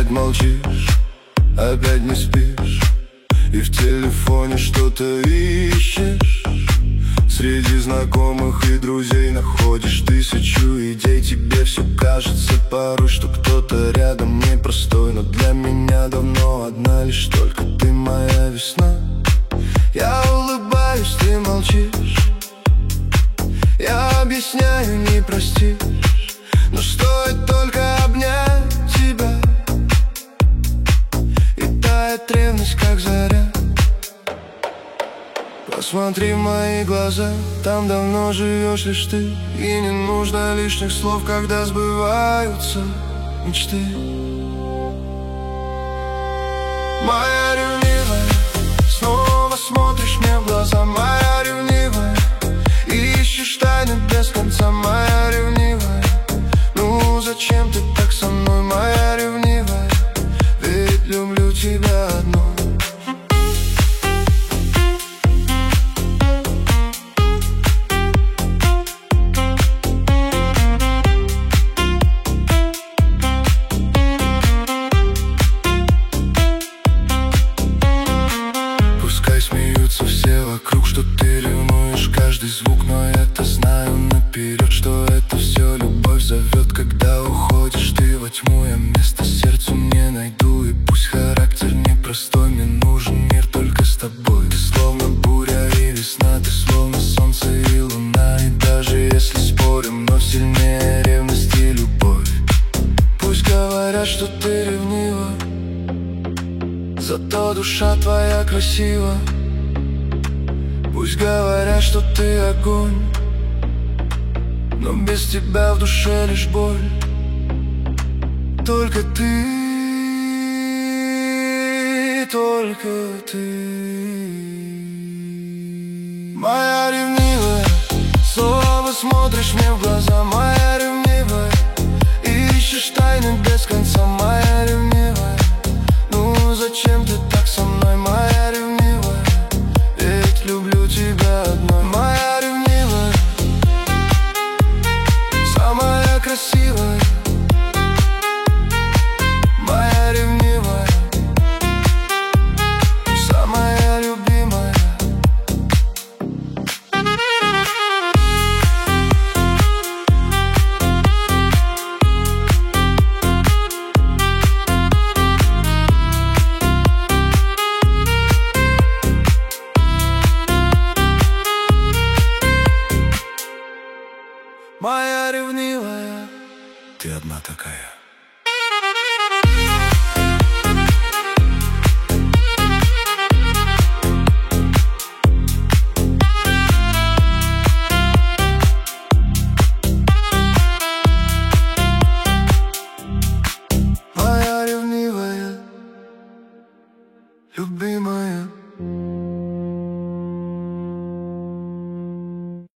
опять молчишь, опять не спишь, и в телефоне что-то ищешь. Среди знакомых и друзей находишь тысячу идей. Тебе все кажется порой, что кто-то рядом непростой, но для меня давно одна лишь только ты моя весна. Я улыбаюсь, ты молчишь, я объясняю, не простишь, но стоит только обнять тебя, и тает ревность, как заря. Посмотри в мои глаза, там давно живешь лишь ты, и не нужно лишних слов, когда сбываются мечты. Моя ревнивая, снова смотришь мне в глаза. Моя ревнивая, ищешь тайны без конца. Моя ревнивая, ну зачем ты так со мной? Моя ревнивая, ведь люблю тебя одну. Смеются все вокруг, что ты ревнуешь каждый звук, но я-то знаю наперед, что это все любовь зовет. Когда уходишь ты во тьму, я место сердцу не найду, и пусть характер непростой, мне нужен мир только с тобой. Ты словно буря и весна, ты словно солнце и луна, и даже если спорим, но сильнее ревность и любовь. Пусть говорят, что ты ревнива, зато душа твоя красива. Пусть говорят, что ты огонь, но без тебя в душе лишь боль. Только ты, только ты. Моя ревнивая, снова смотришь мне в глаза. Моя ревнивая, ищешь тайны без конца. Моя ревнивая, ну зачем ты так со мной? Моя ревнивая, ведь люблю тебя одной. Моя ревнивая, самая красивая. Моя ревнивая, самая любимая. Моя ревнивая, ты одна такая.